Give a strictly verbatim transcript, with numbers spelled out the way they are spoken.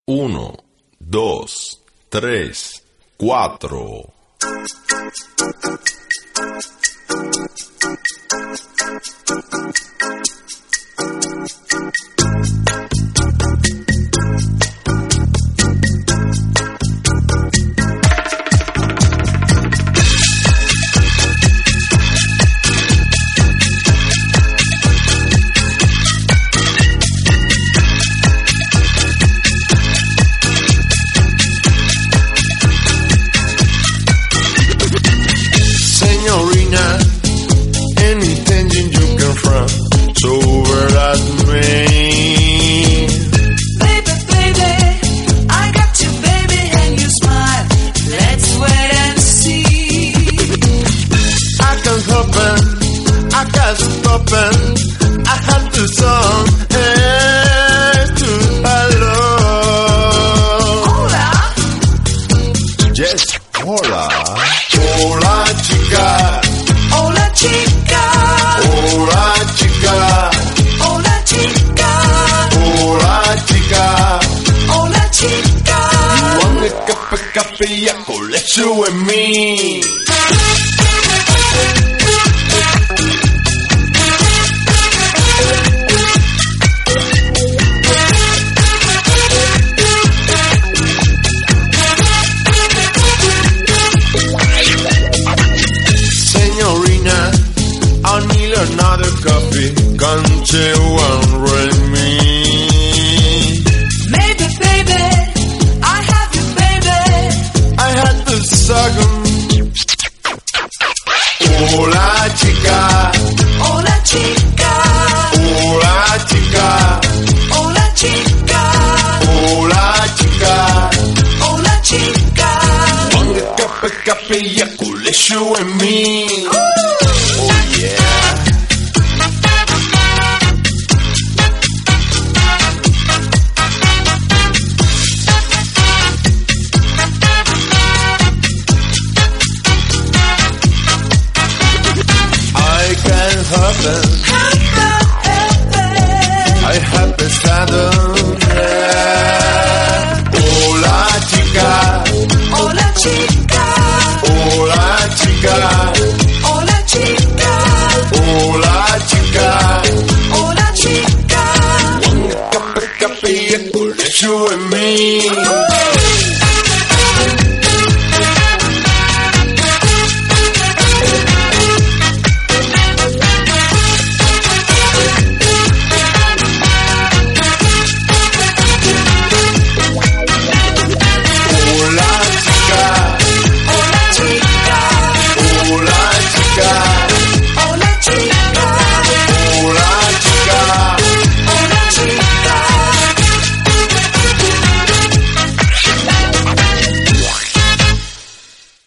Uno, dos, tres, cuatro. Let you and me. Señorina, I need another coffee. Can't you unread me? Maybe, baby, I have you, baby. I had to suck 'em. Hola, chica. Hola, chica. Hola, chica. Hola, chica. Hola, chica. Hola, chica. On the cafe, cafe, ya let you and me. Ooh. Oh, yeah. I have pensado. Hola, chica. Hola, chica. Hola, chica. Hola, chica. Hola, chica. Hola, chica. One cup of coffee, let you and me.